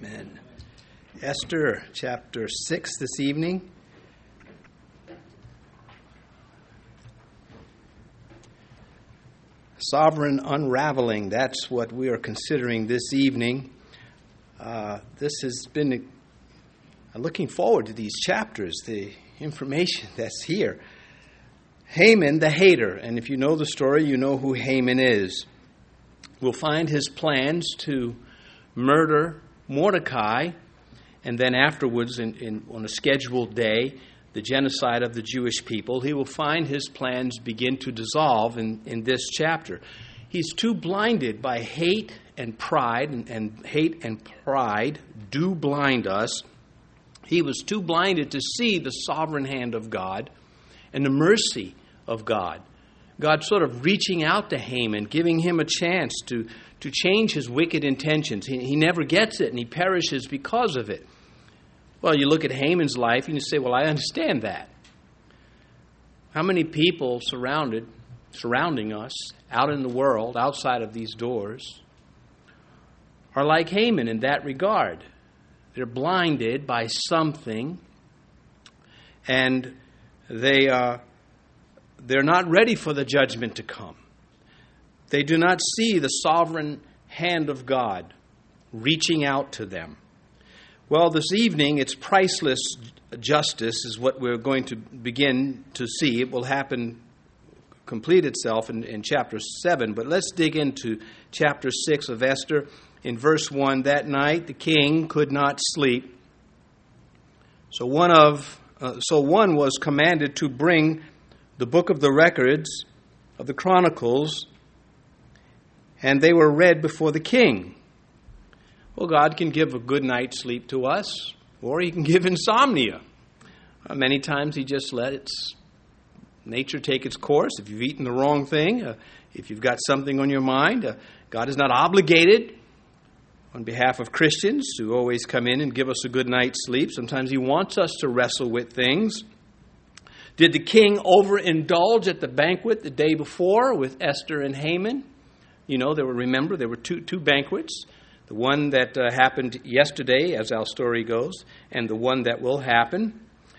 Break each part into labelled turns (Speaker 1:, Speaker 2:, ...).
Speaker 1: Amen. Esther chapter 6 this evening. Sovereign unraveling, that's what we are considering this evening. This has been, looking forward to these chapters, the information that's here. Haman the hater, and if you know the story, you know who Haman is. We'll find his plans to murder Mordecai, and then afterwards, on a scheduled day, the genocide of the Jewish people. He will find his plans begin to dissolve in this chapter. He's too blinded by hate and pride, and hate and pride do blind us. He was too blinded to see the sovereign hand of God and the mercy of God. God sort of reaching out to Haman, giving him a chance to change his wicked intentions. He never gets it, and he perishes because of it. Well, you look at Haman's life, and you say, well, I understand that. How many people surrounding us, out in the world, outside of these doors, are like Haman in that regard? They're blinded by something, and they're not ready for the judgment to come. They do not see the sovereign hand of God reaching out to them. Well, this evening, it's priceless justice is what we're going to begin to see. It will complete itself in chapter 7. But let's dig into chapter 6 of Esther. In verse 1, that night the king could not sleep. So one was commanded to bring the book of the records of the Chronicles, and they were read before the king. Well, God can give a good night's sleep to us, or he can give insomnia. Many times he just lets nature take its course. If you've eaten the wrong thing, if you've got something on your mind, God is not obligated on behalf of Christians to always come in and give us a good night's sleep. Sometimes he wants us to wrestle with things. Did the king overindulge at the banquet the day before with Esther and Haman? You know, there were two banquets. The one that happened yesterday, as our story goes, and the one that will happen.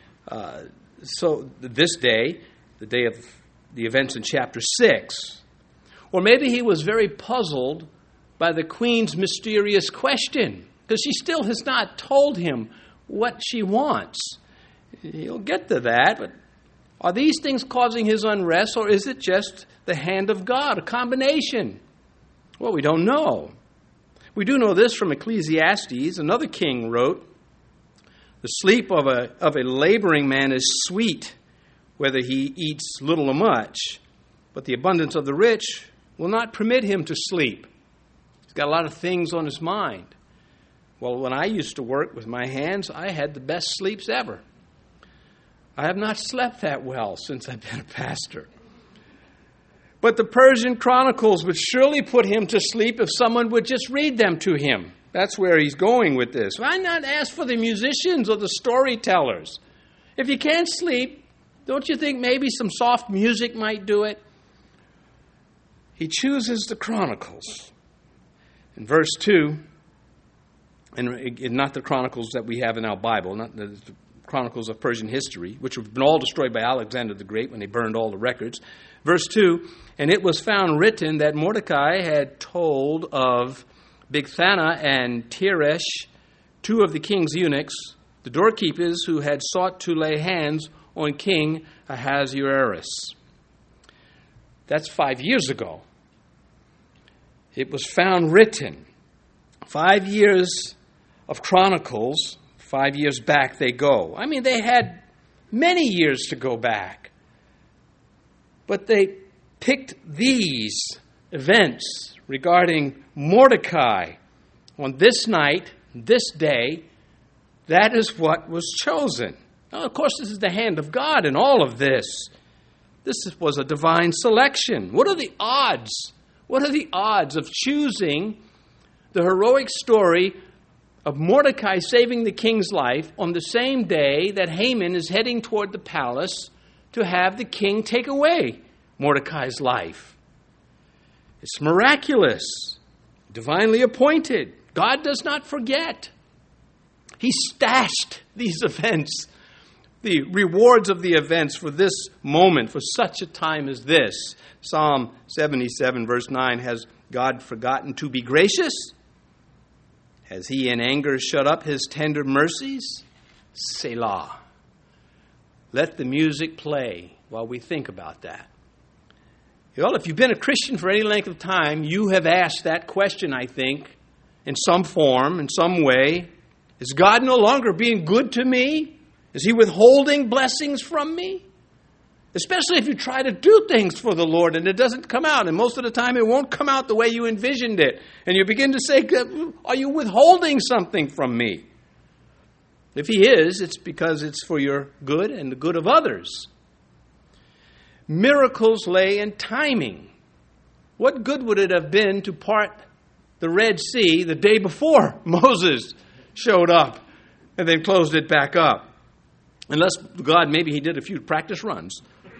Speaker 1: So this day, the day of the events in chapter 6. Or maybe he was very puzzled by the queen's mysterious question, because she still has not told him what she wants. He'll get to that, but are these things causing his unrest, or is it just the hand of God, a combination? Well, we don't know. We do know this from Ecclesiastes. Another king wrote, the sleep of a laboring man is sweet, whether he eats little or much, but the abundance of the rich will not permit him to sleep. He's got a lot of things on his mind. Well, when I used to work with my hands, I had the best sleeps ever. I have not slept that well since I've been a pastor. But the Persian Chronicles would surely put him to sleep if someone would just read them to him. That's where he's going with this. Why not ask for the musicians or the storytellers? If you can't sleep, don't you think maybe some soft music might do it? He chooses the Chronicles. In verse 2, and not the Chronicles that we have in our Bible, not the Chronicles of Persian history, which have been all destroyed by Alexander the Great when they burned all the records. Verse 2, and it was found written that Mordecai had told of Bigthana and Teresh, two of the king's eunuchs, the doorkeepers who had sought to lay hands on King Ahasuerus. That's 5 years ago. It was found written. 5 years of Chronicles, 5 years back they go. I mean, they had many years to go back. But they picked these events regarding Mordecai on this night, this day. That is what was chosen. Now, of course, this is the hand of God in all of this. This was a divine selection. What are the odds? What are the odds of choosing the heroic story of Mordecai saving the king's life on the same day that Haman is heading toward the palace to have the king take away Mordecai's life? It's miraculous, divinely appointed. God does not forget. He stashed these events, the rewards of the events for this moment, for such a time as this. Psalm 77, verse 9, has God forgotten to be gracious? Has he in anger shut up his tender mercies? Selah. Let the music play while we think about that. Well, if you've been a Christian for any length of time, you have asked that question, I think, in some form, in some way. Is God no longer being good to me? Is he withholding blessings from me? Especially if you try to do things for the Lord and it doesn't come out. And most of the time it won't come out the way you envisioned it. And you begin to say, are you withholding something from me? If he is, it's because it's for your good and the good of others. Miracles lay in timing. What good would it have been to part the Red Sea the day before Moses showed up and then closed it back up? Unless God, maybe he did a few practice runs.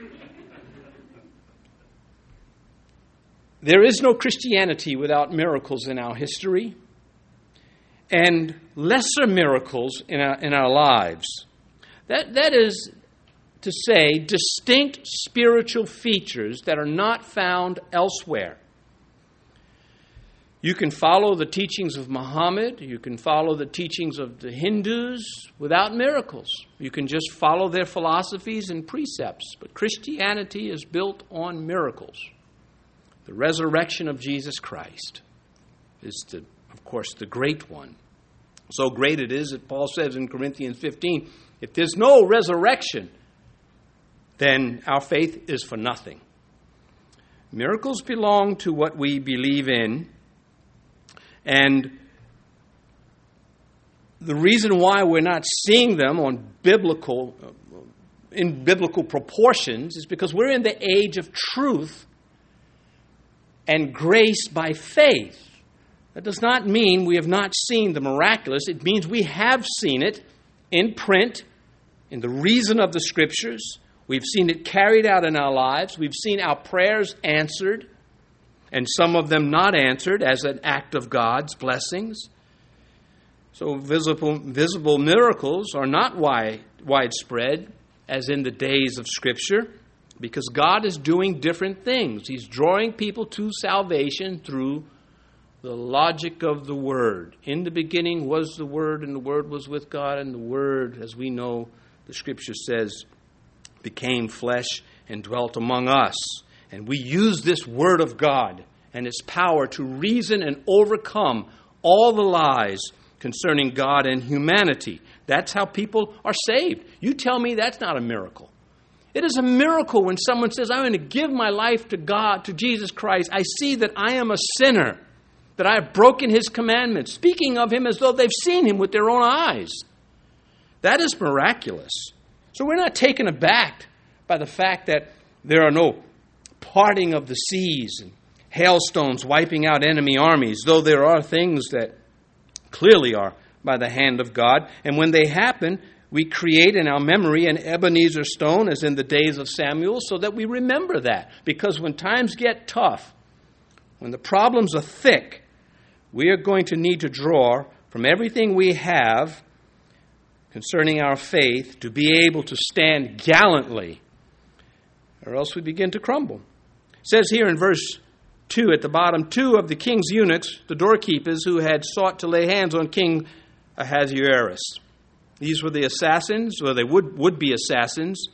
Speaker 1: There is no Christianity without miracles in our history and lesser miracles in our lives. That is to say, distinct spiritual features that are not found elsewhere. You can follow the teachings of Muhammad. You can follow the teachings of the Hindus without miracles. You can just follow their philosophies and precepts. But Christianity is built on miracles. The resurrection of Jesus Christ is, of course, the great one. So great it is that Paul says in Corinthians 15, if there's no resurrection, then our faith is for nothing. Miracles belong to what we believe in. And the reason why we're not seeing them in biblical proportions is because we're in the age of truth and grace by faith. That does not mean we have not seen the miraculous. It means we have seen it in print, in the reason of the Scriptures. We've seen it carried out in our lives. We've seen our prayers answered, and some of them not answered as an act of God's blessings. So visible miracles are not widespread as in the days of Scripture, because God is doing different things. He's drawing people to salvation through the logic of the Word. In the beginning was the Word, and the Word was with God, and the Word, as we know, the Scripture says, became flesh and dwelt among us. And we use this Word of God and its power to reason and overcome all the lies concerning God and humanity. That's how people are saved. You tell me that's not a miracle. It is a miracle when someone says, I'm going to give my life to God, to Jesus Christ. I see that I am a sinner, that I have broken His commandments, speaking of Him as though they've seen Him with their own eyes. That is miraculous. So we're not taken aback by the fact that there are no parting of the seas and hailstones wiping out enemy armies, though there are things that clearly are by the hand of God. And when they happen, we create in our memory an Ebenezer stone, as in the days of Samuel, so that we remember that. Because when times get tough, when the problems are thick, we are going to need to draw from everything we have concerning our faith to be able to stand gallantly, or else we begin to crumble. It says here in verse 2 at the bottom, 2 of the king's eunuchs, the doorkeepers, who had sought to lay hands on King Ahasuerus. These were the assassins, or they would be assassins,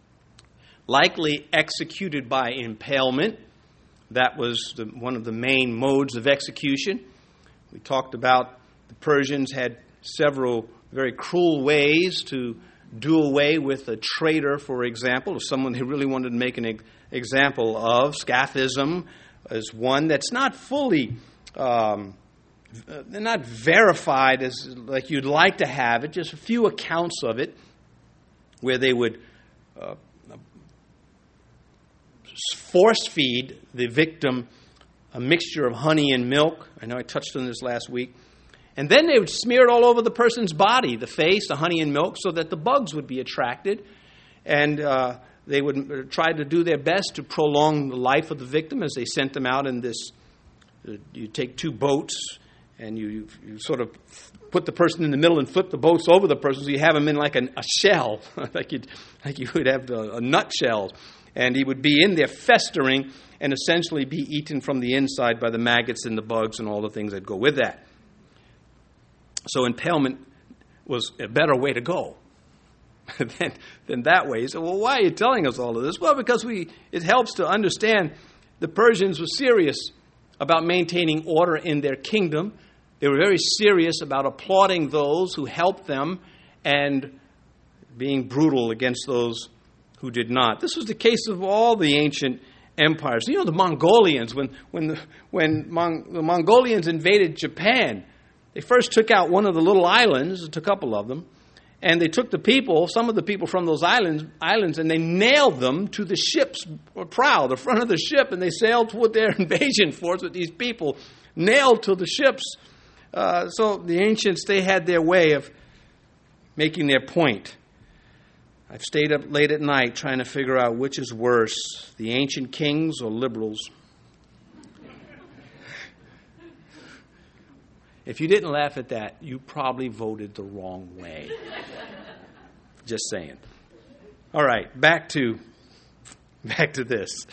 Speaker 1: likely executed by impalement. That was one of the main modes of execution. We talked about the Persians had several very cruel ways to do away with a traitor, for example, or someone they really wanted to make an example of. Scaphism is one that's not fully, not verified as like you'd like to have it, just a few accounts of it, where they would force feed the victim a mixture of honey and milk. I know I touched on this last week. And then they would smear it all over the person's body, the face, the honey and milk, so that the bugs would be attracted. And they would try to do their best to prolong the life of the victim as they sent them out in this. You take 2 boats and you sort of put the person in the middle and flip the boats over the person, so you have him in like a shell, like you would have a nutshell. And he would be in there festering and essentially be eaten from the inside by the maggots and the bugs and all the things that go with that. So impalement was a better way to go than that way. You say, well, why are you telling us all of this? Well, because it helps to understand the Persians were serious about maintaining order in their kingdom. They were very serious about applauding those who helped them and being brutal against those who did not. This was the case of all the ancient empires. You know, the Mongolians, when the Mongolians invaded Japan, they first took out one of the little islands, it took a couple of them, and they took some of the people from those islands, and they nailed them to the ship's prow, the front of the ship, and they sailed toward their invasion force with these people nailed to the ships. So the ancients, they had their way of making their point. I've stayed up late at night trying to figure out which is worse, the ancient kings or liberals. If you didn't laugh at that, you probably voted the wrong way. Just saying. All right, back to this.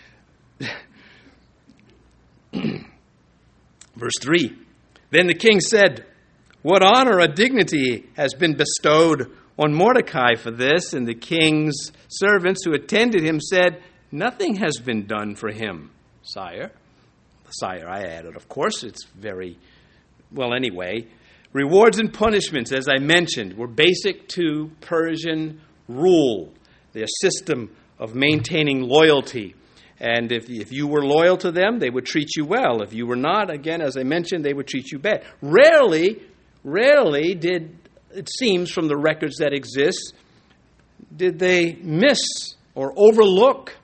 Speaker 1: Verse 3. Then the king said, "What honor or dignity has been bestowed on Mordecai for this?" And the king's servants who attended him said, "Nothing has been done for him, sire." Sire, I added, of course. It's very... Well, anyway, rewards and punishments, as I mentioned, were basic to Persian rule, their system of maintaining loyalty. And if you were loyal to them, they would treat you well. If you were not, again, as I mentioned, they would treat you bad. Rarely did, it seems from the records that exist, did they miss or overlook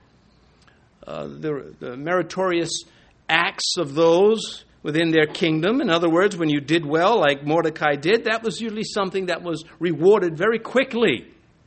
Speaker 1: the meritorious acts of those within their kingdom. In other words, when you did well, like Mordecai did, that was usually something that was rewarded very quickly.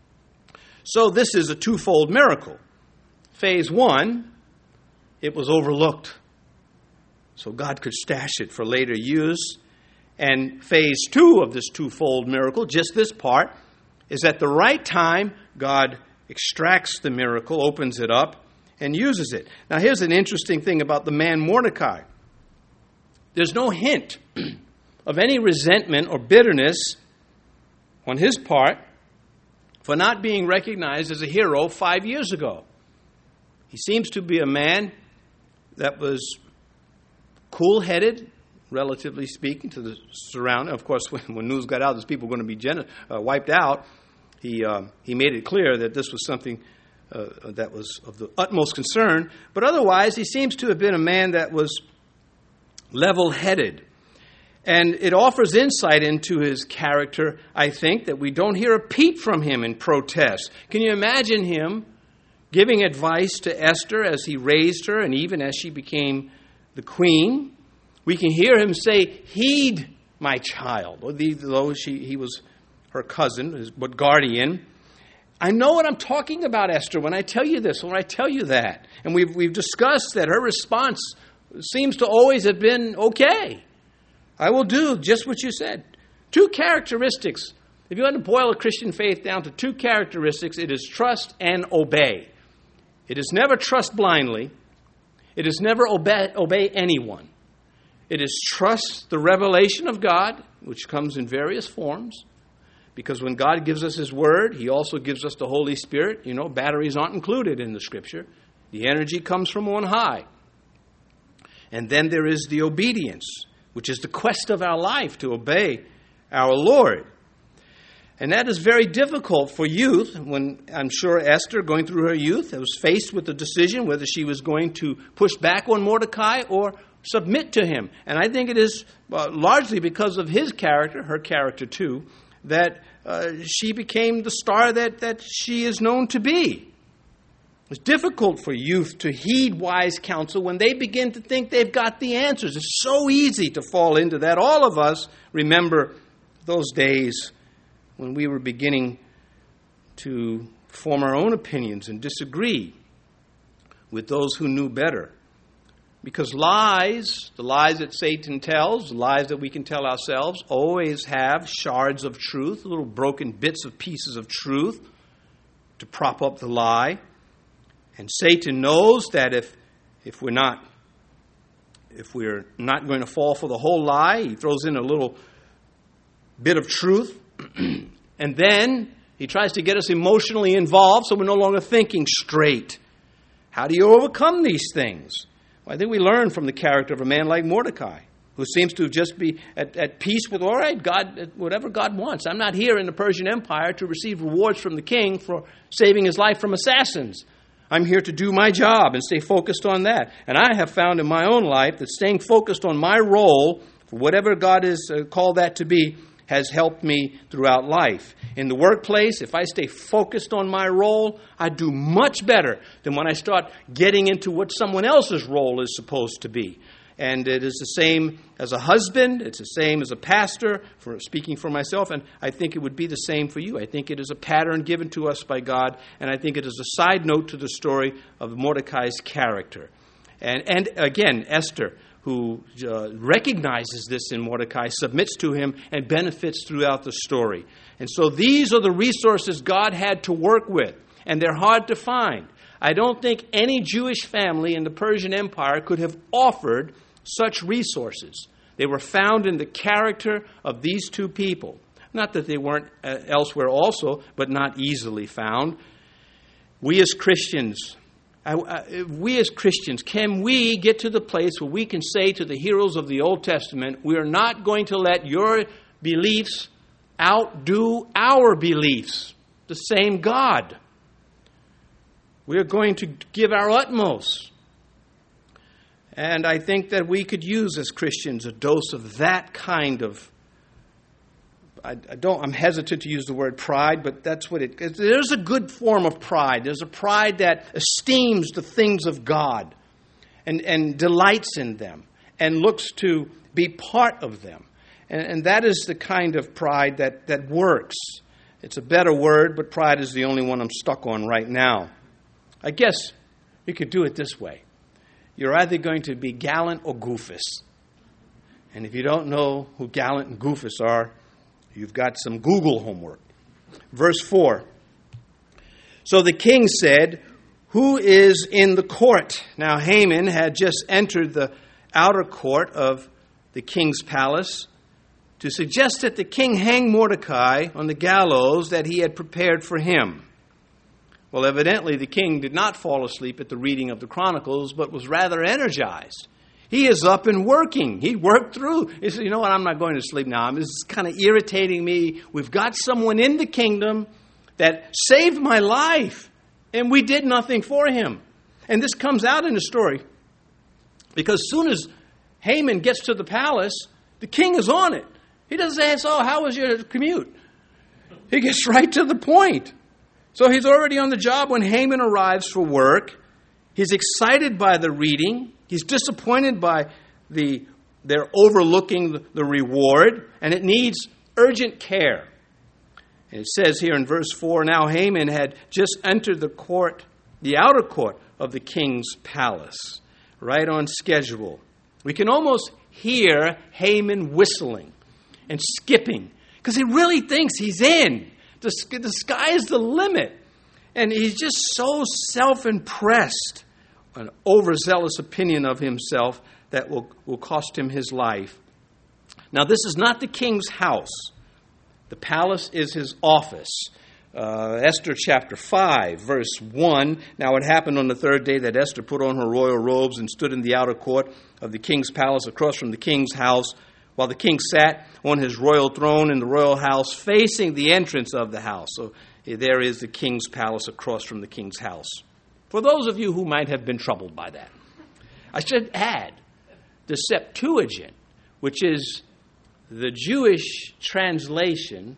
Speaker 1: So this is a twofold miracle. Phase 1, it was overlooked, so God could stash it for later use. And phase 2 of this twofold miracle, just this part, is at the right time, God extracts the miracle, opens it up, and uses it. Now here's an interesting thing about the man Mordecai. There's no hint of any resentment or bitterness on his part for not being recognized as a hero 5 years ago. He seems to be a man that was cool-headed, relatively speaking, to the surrounding. Of course, when news got out, there's people going to be wiped out. He made it clear that this was something that was of the utmost concern. But otherwise, he seems to have been a man that was level-headed. And it offers insight into his character, I think, that we don't hear a peep from him in protest. Can you imagine him giving advice to Esther as he raised her and even as she became the queen? We can hear him say, "Heed, my child," though he was her cousin, but guardian. I know what I'm talking about, Esther, when I tell you this, when I tell you that. And we've discussed that her response seems to always have been, "Okay, I will do just what you said." 2 characteristics. If you want to boil a Christian faith down to 2 characteristics, it is trust and obey. It is never trust blindly. It is never obey anyone. It is trust the revelation of God, which comes in various forms. Because when God gives us His Word, He also gives us the Holy Spirit. You know, batteries aren't included in the Scripture. The energy comes from on high. And then there is the obedience, which is the quest of our life to obey our Lord. And that is very difficult for youth. When I'm sure Esther, going through her youth, was faced with the decision whether she was going to push back on Mordecai or submit to him. And I think it is largely because of his character, her character too, that she became the star that she is known to be. It's difficult for youth to heed wise counsel when they begin to think they've got the answers. It's so easy to fall into that. All of us remember those days when we were beginning to form our own opinions and disagree with those who knew better.
Speaker 2: Because lies, the lies that Satan tells, the lies that we can tell ourselves, always have shards of truth, little broken bits of pieces of truth to prop up the lie. And Satan knows that if we're not going to fall for the whole lie, he throws in a little bit of truth, and then he tries to get us emotionally involved so we're no longer thinking straight. How do you overcome these things? Well, I think we learn from the character of a man like Mordecai, who seems to just be at peace with, all right, God, whatever God wants. I'm not here in the Persian Empire to receive rewards from the king for saving his life from assassins. I'm here to do my job and stay focused on that. And I have found in my own life that staying focused on my role, for whatever God has called that to be, has helped me throughout life. In the workplace, if I stay focused on my role, I do much better than when I start getting into what someone else's role is supposed to be. And it is the same as a husband. It's the same as a pastor, for speaking for myself. And I think it would be the same for you. I think it is a pattern given to us by God. And I think it is a side note to the story of Mordecai's character. And again, Esther, who recognizes this in Mordecai, submits to him, and benefits throughout the story. And so these are the resources God had to work with. And they're hard to find. I don't think any Jewish family in the Persian Empire could have offered such resources. They were found in the character of these two people. Not that they weren't elsewhere also, but not easily found. We as Christians, can we get to the place where we can say to the heroes of the Old Testament, we are not going to let your beliefs outdo our beliefs, the same God. We are going to give our utmost. And I think that we could use as Christians a dose of that kind of, I'm hesitant to use the word pride, but that's what it is. There's a good form of pride. There's a pride that esteems the things of God and delights in them and looks to be part of them. And that is the kind of pride that works. It's a better word, but pride is the only one I'm stuck on right now. I guess you could do it this way. You're either going to be Gallant or Goofus. And if you don't know who Gallant and Goofus are, you've got some Google homework. Verse 4. So the king said, "Who is in the court?" Now Haman had just entered the outer court of the king's palace to suggest that the king hang Mordecai on the gallows that he had prepared for him. Well, evidently the king did not fall asleep at the reading of the Chronicles, but was rather energized. He is up and working. He worked through. He said, you know what, I'm not going to sleep now. This is kind of irritating me. We've got someone in the kingdom that saved my life, and we did nothing for him. And this comes out in the story, because as soon as Haman gets to the palace, the king is on it. He doesn't say, so how was your commute? He gets right to the point. So he's already on the job when Haman arrives for work. He's excited by the reading. He's disappointed by their overlooking the reward, and it needs urgent care. And it says here in verse 4, now Haman had just entered the outer court of the king's palace, right on schedule. We can almost hear Haman whistling and skipping, because he really thinks he's in. The sky is the limit. And he's just so self-impressed, an overzealous opinion of himself that will cost him his life. Now, this is not the king's house. The palace is his office. Esther chapter 5, verse 1. Now it happened on the third day that Esther put on her royal robes and stood in the outer court of the king's palace across from the king's house, while the king sat on his royal throne in the royal house facing the entrance of the house. So there is the king's palace across from the king's house. For those of you who might have been troubled by that, I should add the Septuagint, which is the Jewish translation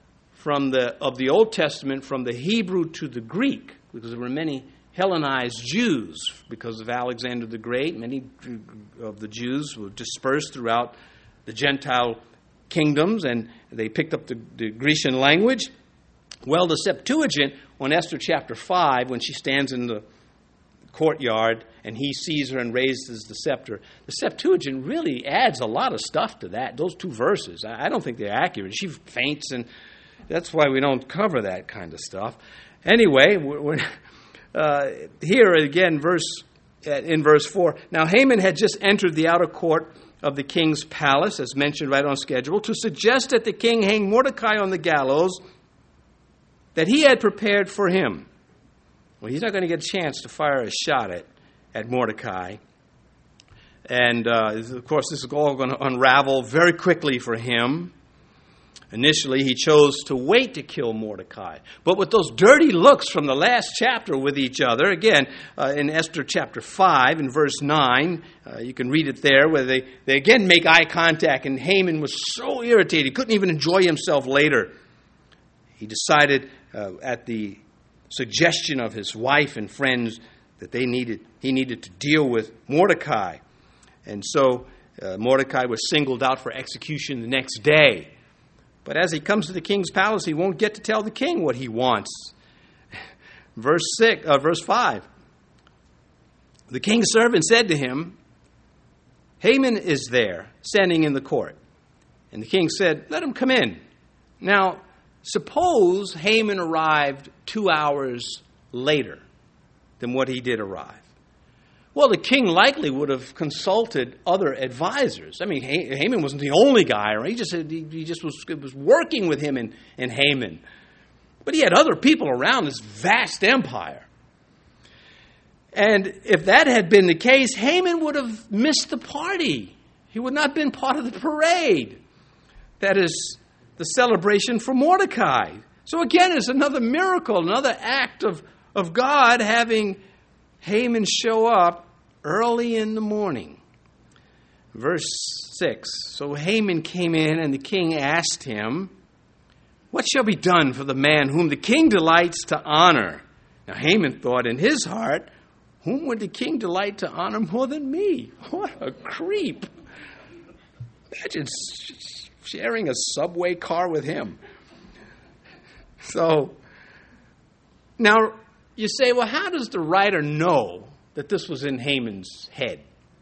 Speaker 2: of the Old Testament from the Hebrew to the Greek, because there were many Hellenized Jews because of Alexander the Great. Many of the Jews were dispersed throughout the Gentile kingdoms, and they picked up the Grecian language. Well, the Septuagint on Esther chapter 5, when she stands in the courtyard, and he sees her and raises the scepter. The Septuagint really adds a lot of stuff to that, those two verses. I don't think they're accurate. She faints, and that's why we don't cover that kind of stuff. Anyway, here again, in verse 4, now Haman had just entered the outer court of the king's palace, as mentioned right on schedule, to suggest that the king hang Mordecai on the gallows that he had prepared for him. Well, he's not going to get a chance to fire a shot at Mordecai. And, of course, this is all going to unravel very quickly for him. Initially, he chose to wait to kill Mordecai. But with those dirty looks from the last chapter with each other, again, in Esther chapter 5, in verse 9, you can read it there, where they again make eye contact, and Haman was so irritated, he couldn't even enjoy himself later. He decided at the suggestion of his wife and friends that he needed to deal with Mordecai. And so Mordecai was singled out for execution the next day. But as he comes to the king's palace, he won't get to tell the king what he wants. Verse 5. The king's servant said to him, Haman is there, standing in the court. And the king said, let him come in. Now, suppose Haman arrived 2 hours later than what he did arrive. Well, the king likely would have consulted other advisors. I mean, Haman wasn't the only guy, right? He just was working with him and Haman. But he had other people around this vast empire. And if that had been the case, Haman would have missed the party. He would not have been part of the parade. That is the celebration for Mordecai. So again, it's another miracle, another act of God having Haman show up early in the morning. Verse 6, so Haman came in, and the king asked him, what shall be done for the man whom the king delights to honor? Now Haman thought in his heart, whom would the king delight to honor more than me? What a creep. Imagine sharing a subway car with him. So, now you say, well, how does the writer know that this was in Haman's head?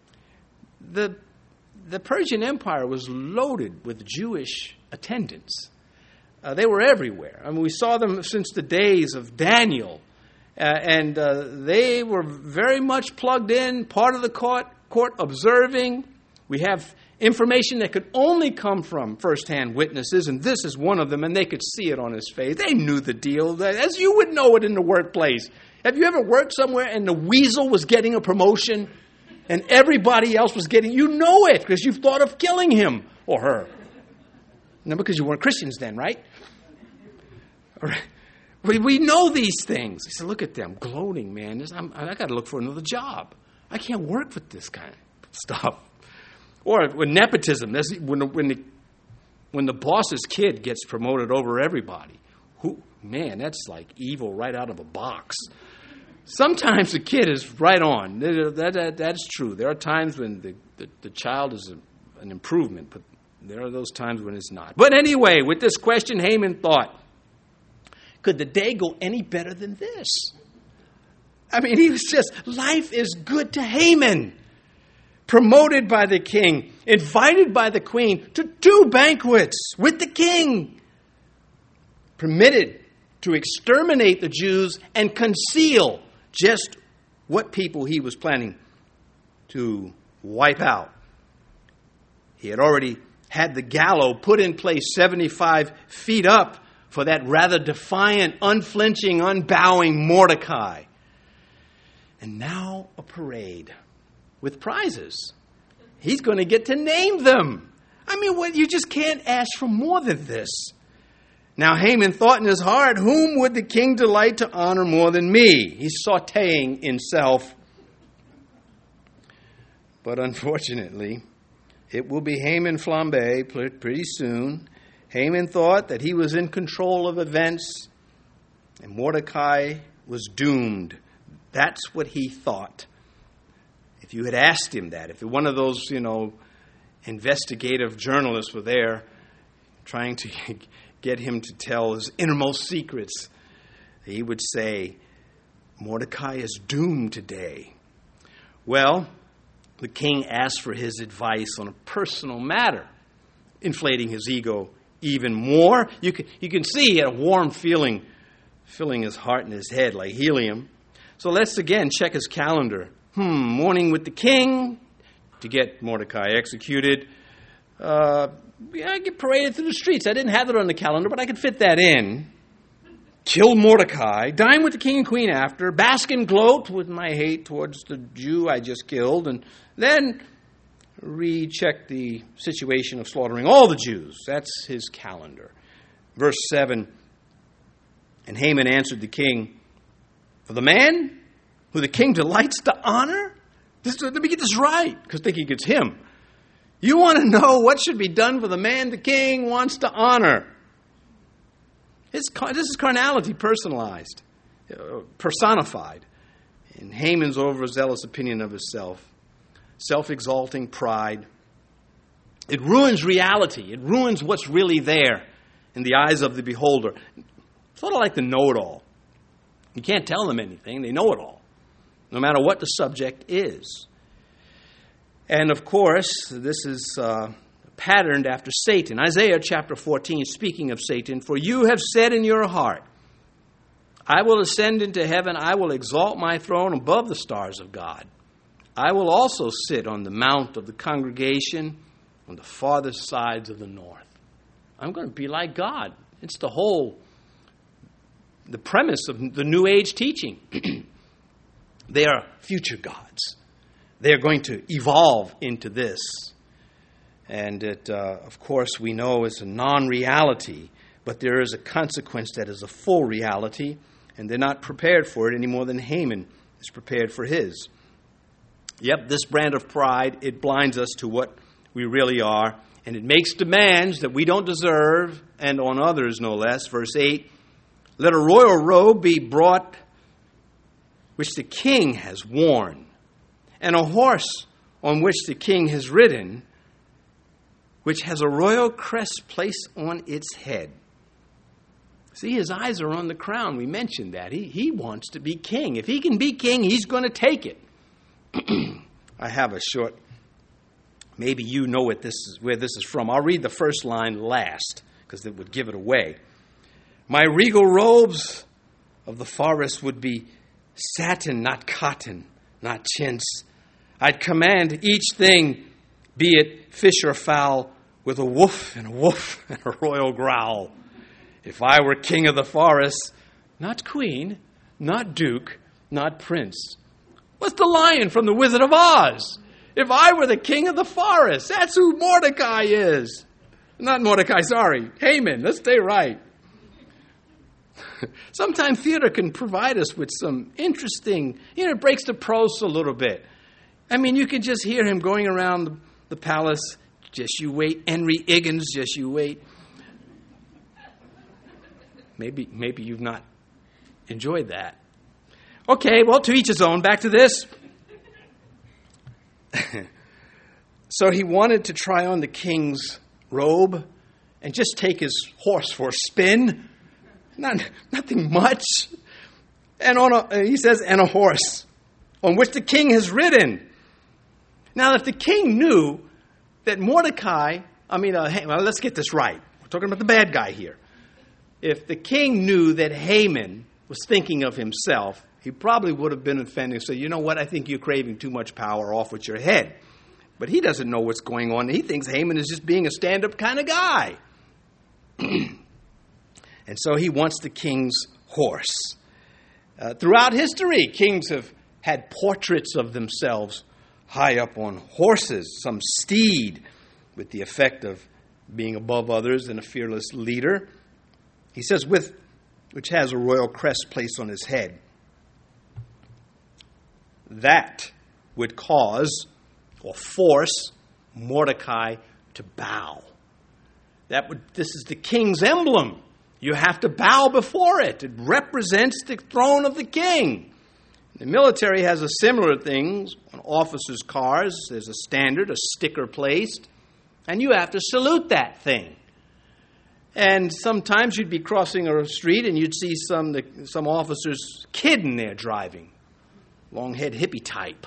Speaker 2: The Persian Empire was loaded with Jewish attendants. They were everywhere. I mean, we saw them since the days of Daniel. And they were very much plugged in, part of the court observing. We have information that could only come from first-hand witnesses, and this is one of them, and they could see it on his face. They knew the deal, as you would know it in the workplace. Have you ever worked somewhere and the weasel was getting a promotion and everybody else was getting, you know it because you've thought of killing him or her. No, because you weren't Christians then, right? All right. We know these things. He said, look at them, gloating, man. I got to look for another job. I can't work with this kind of stuff. Or with nepotism, when the boss's kid gets promoted over everybody. Man, that's like evil right out of a box. Sometimes the kid is right on. That's true. There are times when the child is an improvement, but there are those times when it's not. But anyway, with this question, Haman thought, could the day go any better than this? I mean, he was just, life is good to Haman. Promoted by the king, invited by the queen to 2 banquets with the king. Permitted to exterminate the Jews and conceal just what people he was planning to wipe out. He had already had the gallows put in place 75 feet up for that rather defiant, unflinching, unbowing Mordecai. And now a parade with prizes. He's going to get to name them. I mean, you just can't ask for more than this. Now Haman thought in his heart, whom would the king delight to honor more than me? He's sautéing himself. But unfortunately, it will be Haman Flambe pretty soon. Haman thought that he was in control of events, and Mordecai was doomed. That's what he thought. If you had asked him that, if one of those, investigative journalists were there trying to get him to tell his innermost secrets, he would say, Mordecai is doomed today. Well, the king asked for his advice on a personal matter, inflating his ego even more. You can see he had a warm feeling filling his heart and his head like helium. So let's again check his calendar. Mourning with the king to get Mordecai executed. I get paraded through the streets. I didn't have it on the calendar, but I could fit that in. Kill Mordecai. Dine with the king and queen after. Bask and gloat with my hate towards the Jew I just killed. And then recheck the situation of slaughtering all the Jews. That's his calendar. Verse 7, and Haman answered the king, for the man who the king delights to honor? Let me get this right, because thinking it's him. You want to know what should be done for the man the king wants to honor. This is carnality personalized, personified in Haman's overzealous opinion of himself. Self-exalting pride. It ruins reality. It ruins what's really there in the eyes of the beholder. Sort of like the know-it-all. You can't tell them anything. They know it all, no matter what the subject is. And, of course, this is patterned after Satan. Isaiah chapter 14, speaking of Satan, for you have said in your heart, I will ascend into heaven, I will exalt my throne above the stars of God. I will also sit on the mount of the congregation on the farthest sides of the north. I'm going to be like God. It's the premise of the New Age teaching. They are future gods. They are going to evolve into this. And it, of course, we know is a non-reality, but there is a consequence that is a full reality, and they're not prepared for it any more than Haman is prepared for his. Yep, this brand of pride, it blinds us to what we really are, and it makes demands that we don't deserve, and on others no less. Verse 8, let a royal robe be brought which the king has worn, and a horse on which the king has ridden, which has a royal crest placed on its head. See, his eyes are on the crown. We mentioned that. He wants to be king. If he can be king, he's going to take it. I have a short, maybe you know where this is from. I'll read the first line last, because it would give it away. My regal robes of the forest would be satin, not cotton, not chintz. I'd command each thing, be it fish or fowl, with a woof and a royal growl. If I were king of the forest, not queen, not duke, not prince. What's the lion from the Wizard of Oz? If I were the king of the forest, that's who Mordecai is. Not Mordecai, sorry, Haman. Let's stay right. Sometimes theater can provide us with some interesting, it breaks the prose a little bit. I mean, you can just hear him going around the palace. Just you wait. Henry Higgins, just you wait. Maybe you've not enjoyed that. Okay, well, to each his own. Back to this. So he wanted to try on the king's robe and just take his horse for a spin. Nothing much. And he says, and a horse on which the king has ridden. Now, if the king knew that Mordecai, let's get this right. We're talking about the bad guy here. If the king knew that Haman was thinking of himself, he probably would have been offended and said, you know what, I think you're craving too much power off with your head. But he doesn't know what's going on. He thinks Haman is just being a stand-up kind of guy. And so he wants the king's horse. Throughout history, kings have had portraits of themselves high up on horses, some steed, with the effect of being above others and a fearless leader. He says, which has a royal crest placed on his head. That would cause or force Mordecai to bow. This is the king's emblem. You have to bow before it. It represents the throne of the king. The military has a similar thing on officers' cars. There's a standard, a sticker placed, and you have to salute that thing. And sometimes you'd be crossing a street and you'd see some officer's kid in there driving. Long-haired hippie type.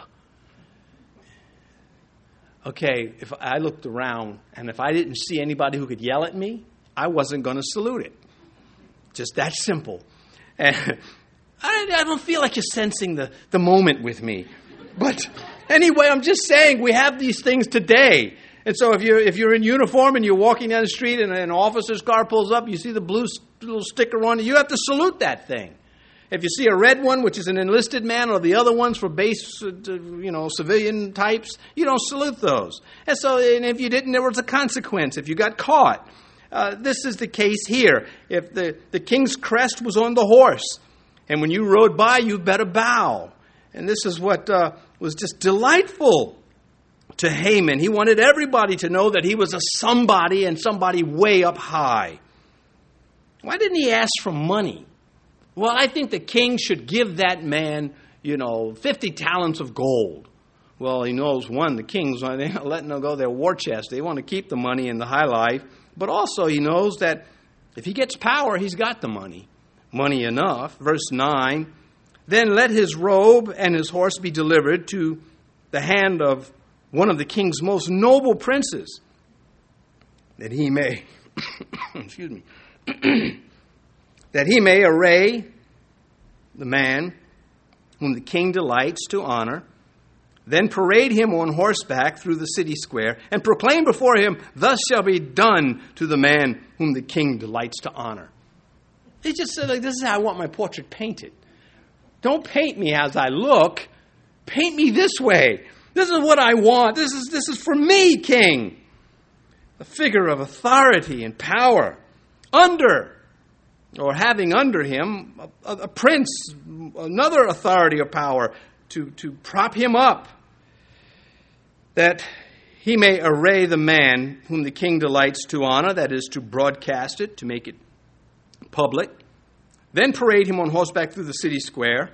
Speaker 2: Okay, if I looked around and if I didn't see anybody who could yell at me, I wasn't going to salute it. Just that simple. And I don't feel like you're sensing the moment with me. But anyway, I'm just saying we have these things today. And so if you're in uniform and you're walking down the street and an officer's car pulls up, you see the blue little sticker on it, you have to salute that thing. If you see a red one, which is an enlisted man, or the other ones for base, civilian types, you don't salute those. And if you didn't, there was a consequence if you got caught. This is the case here. If the king's crest was on the horse, and when you rode by, you better bow. And this is what was just delightful to Haman. He wanted everybody to know that he was a somebody and somebody way up high. Why didn't he ask for money? Well, I think the king should give that man, 50 talents of gold. Well, he knows, one, the king's they're not letting them go their war chest. They want to keep the money in the high life. But also he knows that if he gets power, he's got the money. Money enough. Verse 9, then let his robe and his horse be delivered to the hand of one of the king's most noble princes, that he may, excuse me, that he may array the man whom the king delights to honor, then parade him on horseback through the city square, and proclaim before him, thus shall be done to the man whom the king delights to honor. He just said, this is how I want my portrait painted. Don't paint me as I look. Paint me this way. This is what I want. This is for me, king. A figure of authority and power. Having under him a prince, another authority or power to prop him up, that he may array the man whom the king delights to honor, that is, to broadcast it, to make it public, then parade him on horseback through the city square.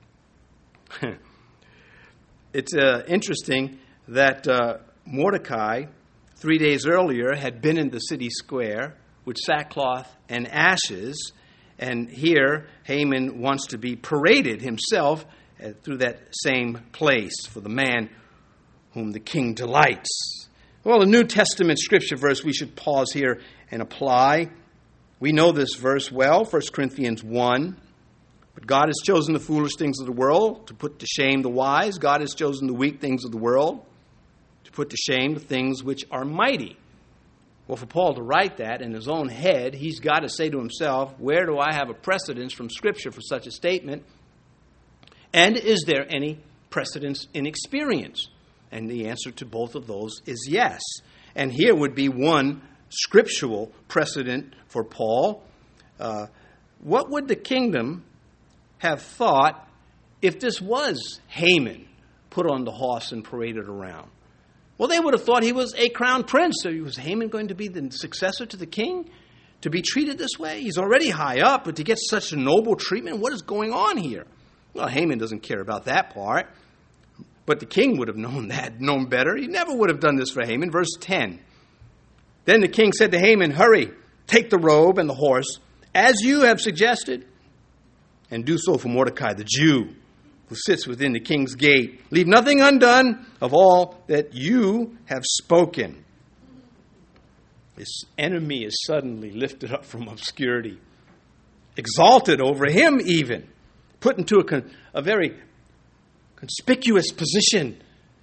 Speaker 2: It's interesting that Mordecai, 3 days earlier, had been in the city square with sackcloth and ashes, and here Haman wants to be paraded himself through that same place for the man whom the king delights. Well, a New Testament scripture verse we should pause here and apply. We know this verse well, 1 Corinthians 1. But God has chosen the foolish things of the world to put to shame the wise. God has chosen the weak things of the world to put to shame the things which are mighty. Well, for Paul to write that in his own head, he's got to say to himself, where do I have a precedence from Scripture for such a statement? And is there any precedence in experience? And the answer to both of those is yes. And here would be one scriptural precedent for Paul. What would the kingdom have thought if this was Haman put on the horse and paraded around? Well, they would have thought he was a crown prince. So was Haman going to be the successor to the king? To be treated this way? He's already high up, but to get such a noble treatment, what is going on here? Well, Haman doesn't care about that part. But the king would have known better. He never would have done this for Haman. Verse 10. Then the king said to Haman, hurry, take the robe and the horse, as you have suggested, and do so for Mordecai the Jew, who sits within the king's gate. Leave nothing undone of all that you have spoken. This enemy is suddenly lifted up from obscurity, exalted over him even, put into a very conspicuous position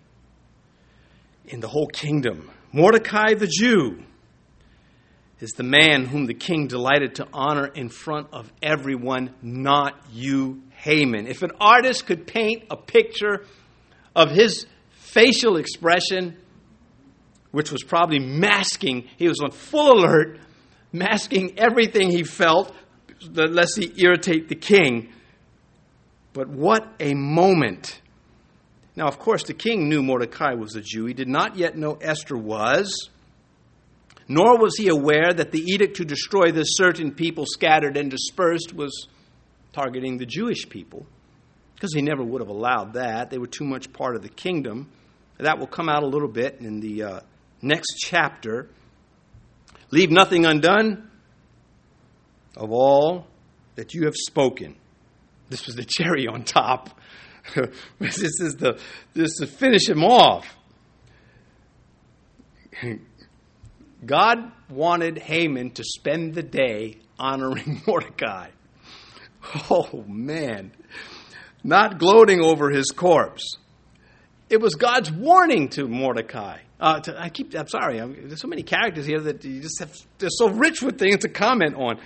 Speaker 2: in the whole kingdom. Mordecai the Jew is the man whom the king delighted to honor in front of everyone, not you, Haman. If an artist could paint a picture of his facial expression, which was probably masking, he was on full alert, masking everything he felt, lest he irritate the king. But what a moment. Now, of course, the king knew Mordecai was a Jew. He did not yet know Esther was, nor was he aware that the edict to destroy this certain people scattered and dispersed was targeting the Jewish people, because he never would have allowed that. They were too much part of the kingdom. That will come out a little bit in the next chapter. Leave nothing undone of all that you have spoken. This was the cherry on top. This is to finish him off. God wanted Haman to spend the day honoring Mordecai. Oh, man. Not gloating over his corpse. It was God's warning to Mordecai. I'm sorry. There's so many characters here that they're so rich with things to comment on.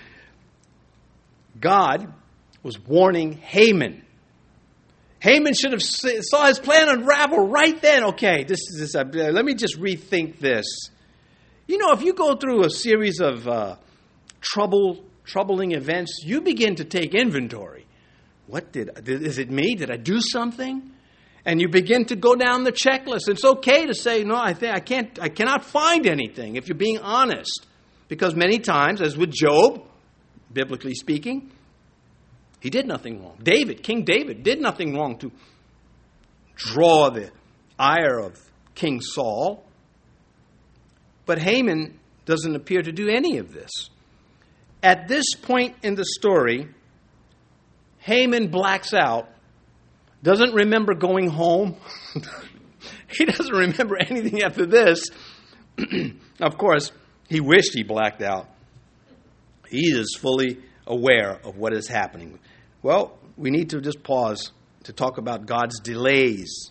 Speaker 2: God was warning Haman. Haman should have saw his plan unravel right then. Okay, let me just rethink this. You know, if you go through a series of troubling events, you begin to take inventory. Is it me? Did I do something? And you begin to go down the checklist. It's okay to say, no, I cannot find anything if you're being honest. Because many times, as with Job, biblically speaking, he did nothing wrong. King David, did nothing wrong to draw the ire of King Saul. But Haman doesn't appear to do any of this. At this point in the story, Haman blacks out, doesn't remember going home. He doesn't remember anything after this. Of course, he wished he blacked out. He is fully aware of what is happening. Well, we need to just pause to talk about God's delays.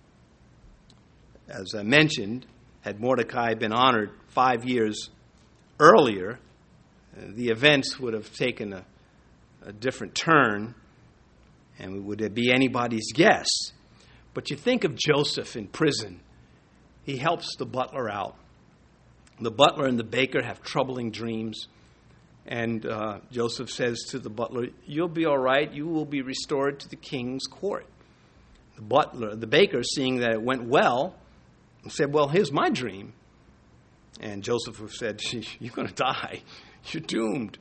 Speaker 2: As I mentioned, had Mordecai been honored 5 years earlier, the events would have taken a different turn, and it would be anybody's guess. But you think of Joseph in prison. He helps the butler out. The butler and the baker have troubling dreams. And Joseph says to the butler, "You'll be all right. You will be restored to the king's court." The baker, seeing that it went well, said, "Well, here's my dream." And Joseph said, "You're going to die. You're doomed."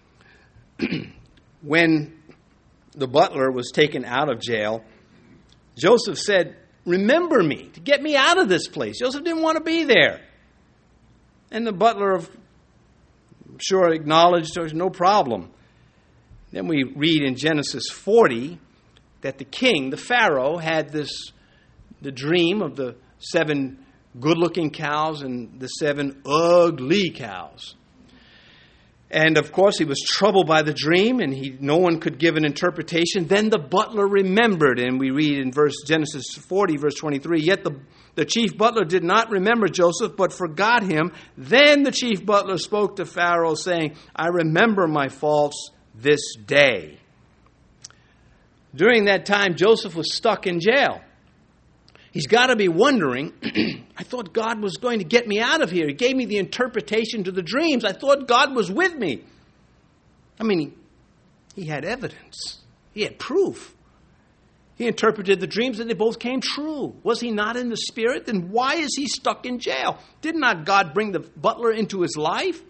Speaker 2: When the butler was taken out of jail, Joseph said, "Remember me, to get me out of this place." Joseph didn't want to be there. And the butler, I'm sure, acknowledged there's no problem. Then we read in Genesis 40 that the king, the Pharaoh, had the dream of the 7 good-looking cows and the 7 ugly cows. And, of course, he was troubled by the dream, and no one could give an interpretation. Then the butler remembered, and we read in Genesis 40, verse 23, "Yet the chief butler did not remember Joseph, but forgot him. Then the chief butler spoke to Pharaoh, saying, 'I remember my faults this day.'" During that time, Joseph was stuck in jail. He's got to be wondering, I thought God was going to get me out of here. He gave me the interpretation to the dreams. I thought God was with me. I mean, he had evidence. He had proof. He interpreted the dreams and they both came true. Was he not in the Spirit? Then why is he stuck in jail? Did not God bring the butler into his life?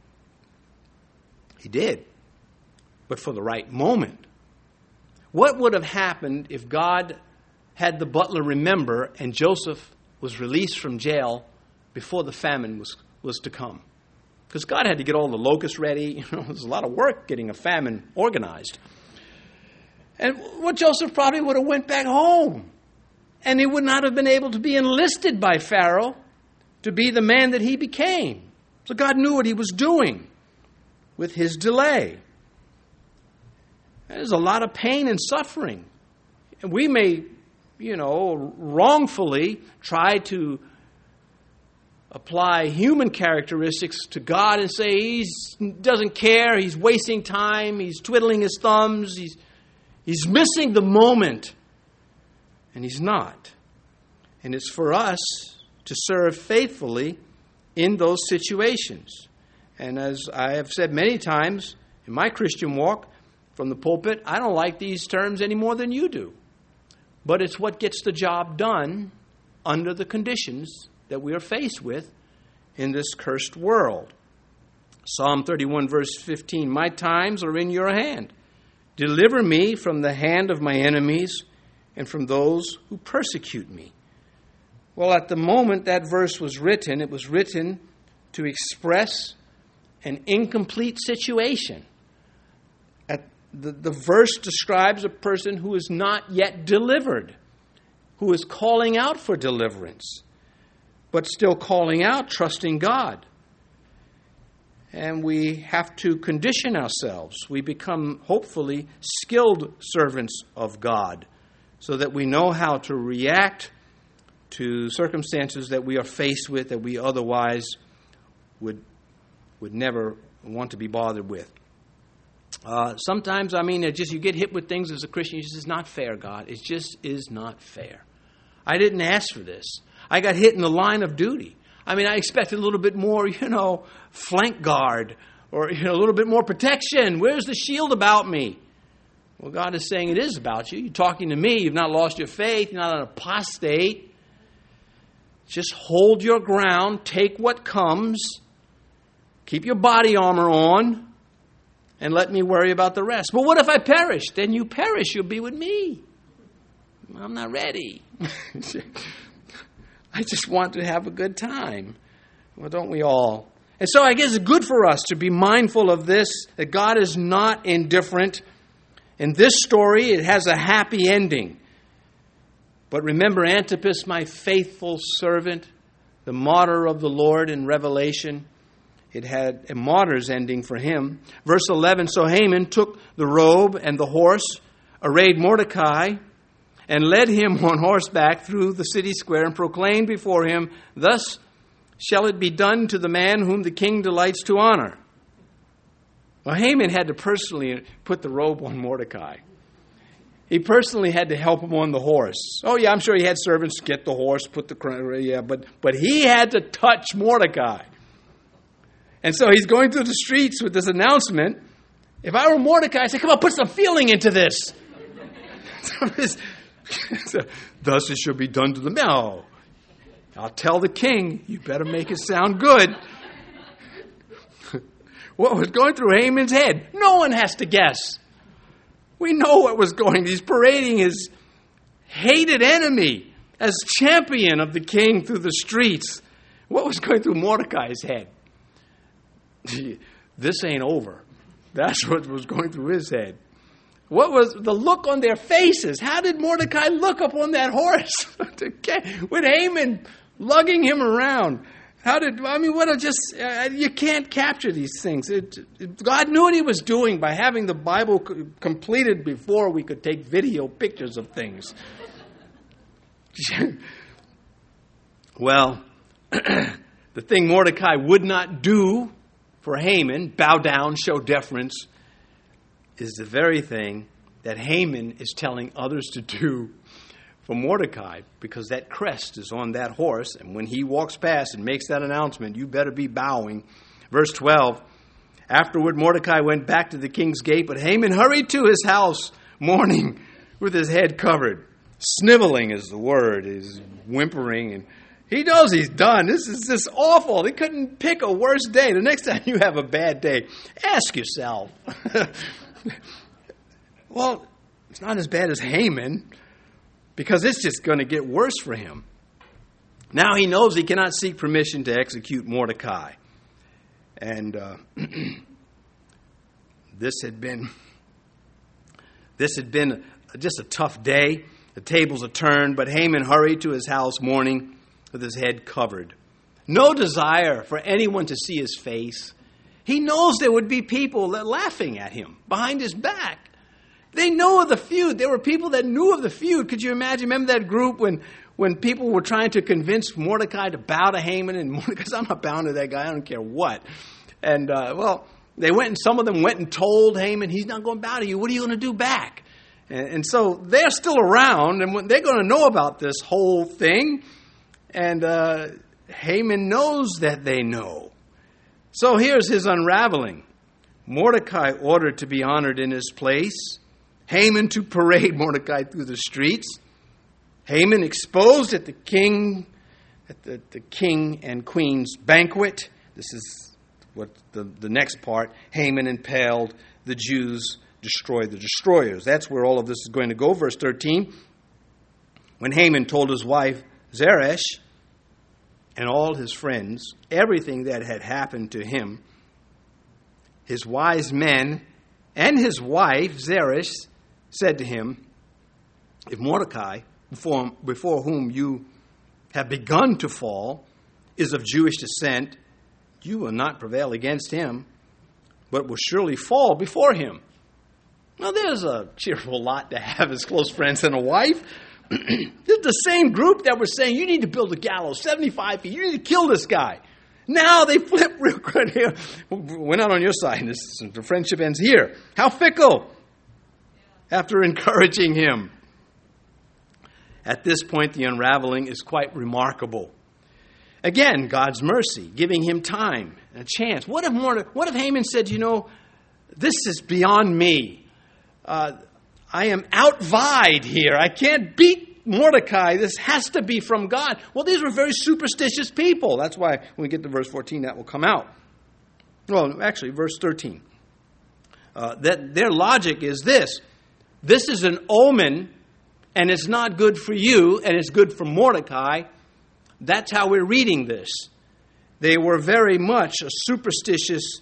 Speaker 2: He did, but for the right moment. What would have happened if God had the butler remember and Joseph was released from jail before the famine was to come? Because God had to get all the locusts ready. There's a lot of work getting a famine organized. And Joseph probably would have went back home. And he would not have been able to be enlisted by Pharaoh to be the man that he became. So God knew what he was doing with his delay. There's a lot of pain and suffering. And we may, wrongfully try to apply human characteristics to God and say he doesn't care, he's wasting time, he's twiddling his thumbs, he's missing the moment. And he's not. And it's for us to serve faithfully in those situations. And as I have said many times in my Christian walk from the pulpit, I don't like these terms any more than you do. But it's what gets the job done under the conditions that we are faced with in this cursed world. Psalm 31, verse 15, "My times are in your hand. Deliver me from the hand of my enemies and from those who persecute me." Well, at the moment that verse was written, it was written to express an incomplete situation. the verse describes a person who is not yet delivered, who is calling out for deliverance, but still calling out, trusting God. And we have to condition ourselves. We become, hopefully, skilled servants of God so that we know how to react to circumstances that we are faced with that we otherwise would never want to be bothered with. Sometimes, you get hit with things as a Christian. You just, it's not fair, God. It just is not fair. I didn't ask for this. I got hit in the line of duty. I expected a little bit more, flank guard or, a little bit more protection. Where's the shield about me? Well, God is saying it is about you. You're talking to me. You've not lost your faith. You're not an apostate. Just hold your ground. Take what comes. Keep your body armor on. And let me worry about the rest. But what if I perish? Then you perish. You'll be with me. I'm not ready. I just want to have a good time. Well, don't we all? And so I guess it's good for us to be mindful of this, that God is not indifferent. In this story, it has a happy ending. But remember Antipas, my faithful servant, the martyr of the Lord in Revelation. It had a martyr's ending for him. Verse 11, so Haman took the robe and the horse, arrayed Mordecai, and led him on horseback through the city square and proclaimed before him, thus shall it be done to the man whom the king delights to honor. Well, Haman had to personally put the robe on Mordecai. He personally had to help him on the horse. Oh, yeah, I'm sure he had servants get the horse, put the crown, yeah, but he had to touch Mordecai. And so he's going through the streets with this announcement. If I were Mordecai, I'd say, come on, put some feeling into this. Thus it shall be done to them. No. I'll tell the king, you better make it sound good. What was going through Haman's head? No one has to guess. We know what was going. He's parading his hated enemy as champion of the king through the streets. What was going through Mordecai's head? This ain't over. That's what was going through his head. What was the look on their faces? How did Mordecai look up on that horse with Haman lugging him around? You can't capture these things. God knew what he was doing by having the Bible completed before we could take video pictures of things. Well, the thing Mordecai would not do for Haman, bow down, show deference, is the very thing that Haman is telling others to do for Mordecai, because that crest is on that horse, and when he walks past and makes that announcement, you better be bowing. Verse 12, afterward Mordecai went back to the king's gate, but Haman hurried to his house, mourning, with his head covered. Sniveling is the word, is whimpering, and he knows he's done. This is just awful. He couldn't pick a worse day. The next time you have a bad day, ask yourself. Well, it's not as bad as Haman, because it's just going to get worse for him. Now he knows he cannot seek permission to execute Mordecai. And this had been just a tough day. The tables are turned, but Haman hurried to his house mourning with his head covered. No desire for anyone to see his face. He knows there would be people laughing at him behind his back. They know of the feud. There were people that knew of the feud. Could you imagine? Remember that group when people were trying to convince Mordecai to bow to Haman? And Mordecai said, I'm not bowing to that guy. I don't care what. And, they went and some of them went and told Haman, he's not going to bow to you. What are you going to do back? And so they're still around, and they're going to know about this whole thing. And Haman knows that they know. So here's his unraveling. Mordecai ordered to be honored in his place. Haman to parade Mordecai through the streets. Haman exposed at the king and queen's banquet. This is what the next part. Haman impaled the Jews, destroyed the destroyers. That's where all of this is going to go. Verse 13. When Haman told his wife Zeresh and all his friends everything that had happened to him, his wise men and his wife Zeresh said to him, if Mordecai, before whom you have begun to fall, is of Jewish descent, you will not prevail against him, but will surely fall before him. Now, there's a cheerful lot to have as close friends and a wife. This is the same group that were saying, you need to build a gallows 75 feet. You need to kill this guy. Now they flip real quick here. We're not on your side. The friendship ends here. How fickle. After encouraging him. At this point, the unraveling is quite remarkable. Again, God's mercy, giving him time and a chance. What if Haman said, this is beyond me. I am outvied here. I can't beat Mordecai. This has to be from God. Well, these were very superstitious people. That's why when we get to verse 14, that will come out. Well, actually, verse 13. That their logic is this. This is an omen, and it's not good for you, and it's good for Mordecai. That's how we're reading this. They were very much a superstitious,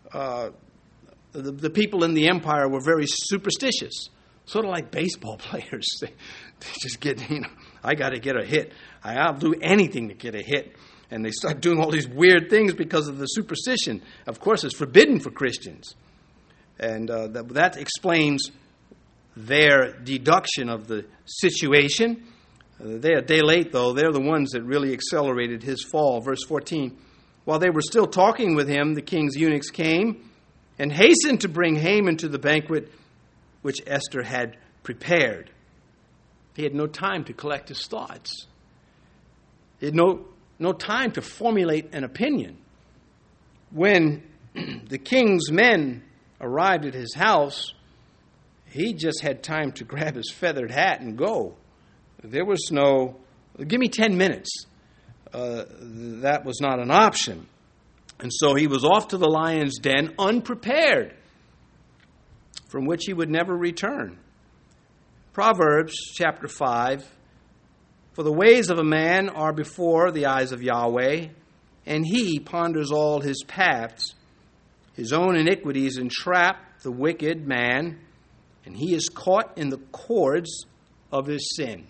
Speaker 2: the people in the empire were very superstitious. Sort of like baseball players. They just get, I got to get a hit. I'll do anything to get a hit. And they start doing all these weird things because of the superstition. Of course, it's forbidden for Christians. And that explains their deduction of the situation. They're a day late, though. They're the ones that really accelerated his fall. Verse 14. While they were still talking with him, the king's eunuchs came and hastened to bring Haman to the banquet which Esther had prepared. He had no time to collect his thoughts. He had no time to formulate an opinion. When the king's men arrived at his house, he just had time to grab his feathered hat and go. There was no, give me 10 minutes. That was not an option. And so he was off to the lion's den unprepared, from which he would never return. Proverbs chapter 5, for the ways of a man are before the eyes of Yahweh, and he ponders all his paths. His own iniquities entrap the wicked man, and he is caught in the cords of his sin.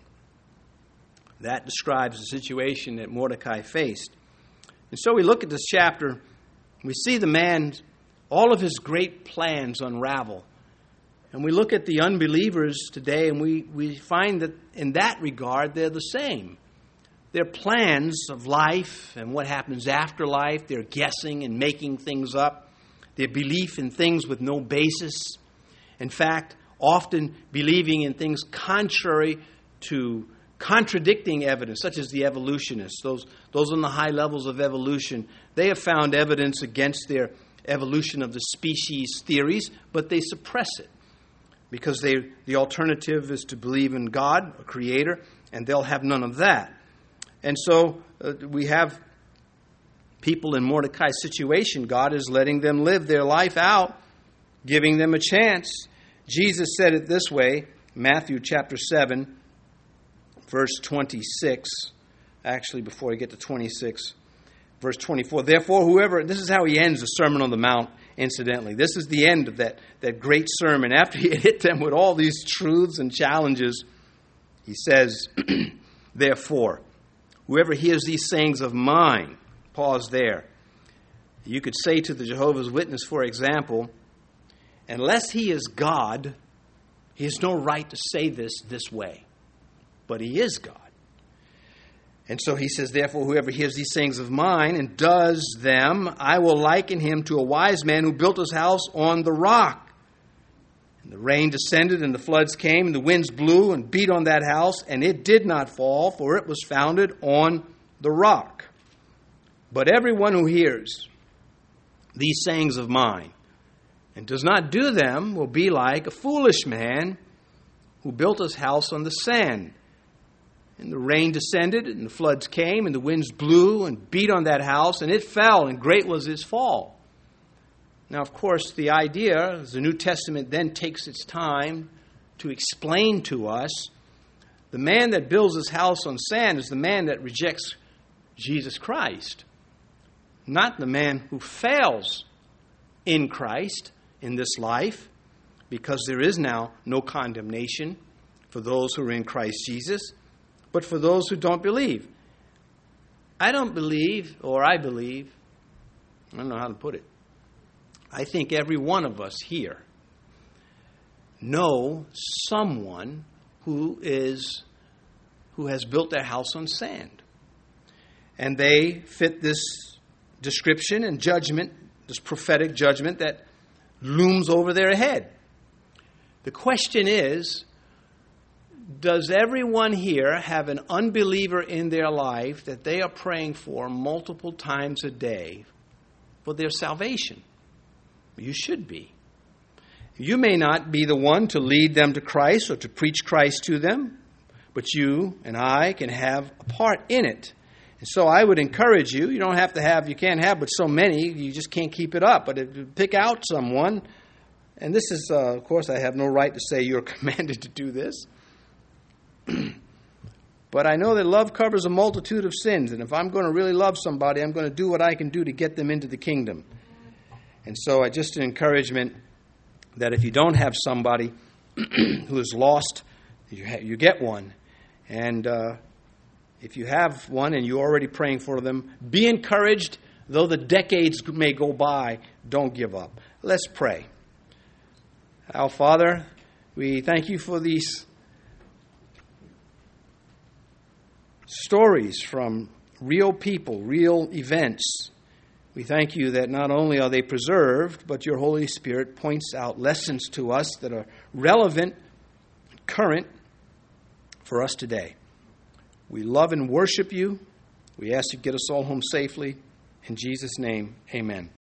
Speaker 2: That describes the situation that Mordecai faced. And so we look at this chapter, we see the man, all of his great plans unravel. And we look at the unbelievers today, and we find that in that regard, they're the same. Their plans of life and what happens after life, they're guessing and making things up. Their belief in things with no basis. In fact, often believing in things contrary to contradicting evidence, such as the evolutionists, those on the high levels of evolution. They have found evidence against their evolution of the species theories, but they suppress it because the alternative is to believe in God, a creator, and they'll have none of that. And so we have people in Mordecai's situation. God is letting them live their life out, giving them a chance. Jesus said it this way, Matthew chapter 7, verse 26. Actually, before I get to 26, verse 24. Therefore, whoever, this is how he ends the Sermon on the Mount, incidentally. This is the end of that great sermon. After he hit them with all these truths and challenges, he says, therefore, whoever hears these sayings of mine, pause there. You could say to the Jehovah's Witness, for example, unless he is God, he has no right to say this way. But he is God. And so he says, therefore, whoever hears these sayings of mine and does them, I will liken him to a wise man who built his house on the rock. And the rain descended and the floods came and the winds blew and beat on that house, and it did not fall, for it was founded on the rock. But everyone who hears these sayings of mine and does not do them will be like a foolish man who built his house on the sand. And the rain descended, and the floods came, and the winds blew and beat on that house, and it fell, and great was its fall. Now, of course, the idea, as the New Testament then takes its time to explain to us, the man that builds his house on sand is the man that rejects Jesus Christ, not the man who fails in Christ in this life. because there is now no condemnation for those who are in Christ Jesus, but for those who don't believe. I don't believe, or I believe, I don't know how to put it. I think every one of us here know someone who has built their house on sand. And they fit this description and judgment, this prophetic judgment that looms over their head. The question is, does everyone here have an unbeliever in their life that they are praying for multiple times a day for their salvation? You should be. You may not be the one to lead them to Christ or to preach Christ to them, but you and I can have a part in it. And so I would encourage you, you can't have but so many, you just can't keep it up. But if you pick out someone, and this is, of course, I have no right to say you're commanded to do this, but I know that love covers a multitude of sins, and if I'm going to really love somebody, I'm going to do what I can do to get them into the kingdom. And so just an encouragement that if you don't have somebody who is lost, you get one. And if you have one and you're already praying for them, be encouraged. Though the decades may go by, don't give up. Let's pray. Our Father, we thank you for these stories from real people, real events. We thank you that not only are they preserved, but your Holy Spirit points out lessons to us that are relevant, current for us today. We love and worship you. We ask you to get us all home safely. In Jesus' name, amen.